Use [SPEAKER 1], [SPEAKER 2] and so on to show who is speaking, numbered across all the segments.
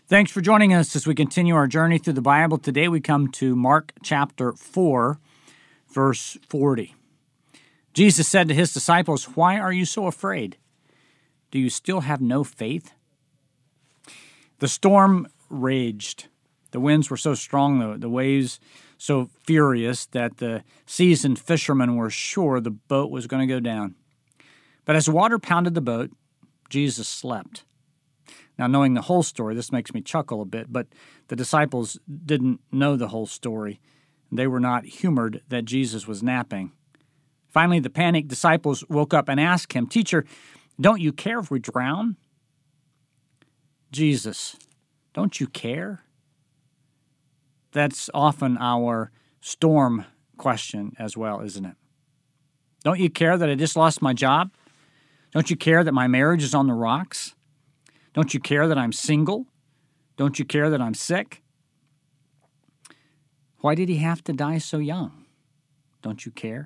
[SPEAKER 1] Thanks for joining us as we continue our journey through the Bible. Today we come to Mark chapter 4, verse 40. Jesus said to his disciples, "Why are you so afraid? Do you still have no faith?" The storm raged. The winds were so strong, the waves so furious that the seasoned fishermen were sure the boat was going to go down. But as the water pounded the boat, Jesus slept. Now, knowing the whole story, this makes me chuckle a bit, but the disciples didn't know the whole story. They were not humored that Jesus was napping. Finally, the panicked disciples woke up and asked him, "Teacher, don't you care if we drown?" Jesus, don't you care? That's often our storm question as well, isn't it? Don't you care that I just lost my job? Don't you care that my marriage is on the rocks? Don't you care that I'm single? Don't you care that I'm sick? Why did he have to die so young? Don't you care?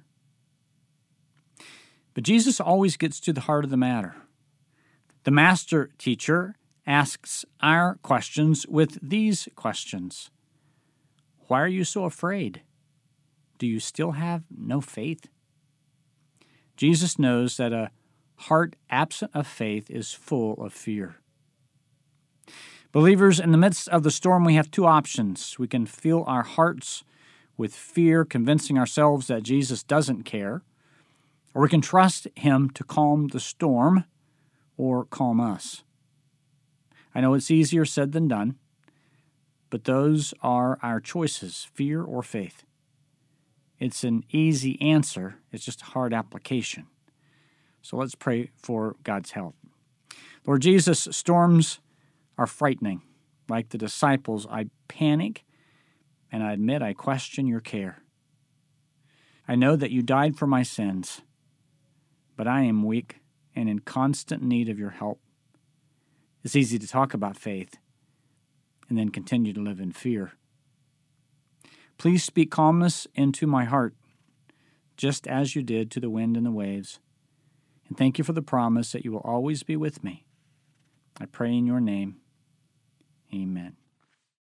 [SPEAKER 1] But Jesus always gets to the heart of the matter. The master teacher asks our questions with these questions. Why are you so afraid? Do you still have no faith? Jesus knows that a heart absent of faith is full of fear. Believers, in the midst of the storm, we have two options. We can fill our hearts with fear, convincing ourselves that Jesus doesn't care, or we can trust him to calm the storm or calm us. I know it's easier said than done, but those are our choices, fear or faith. It's an easy answer. It's just a hard application. So let's pray for God's help. Lord Jesus, storms are frightening. Like the disciples, I panic, and I admit I question your care. I know that you died for my sins, but I am weak and in constant need of your help. It's easy to talk about faith and then continue to live in fear. Please speak calmness into my heart, just as you did to the wind and the waves. And thank you for the promise that you will always be with me. I pray in your name. Amen.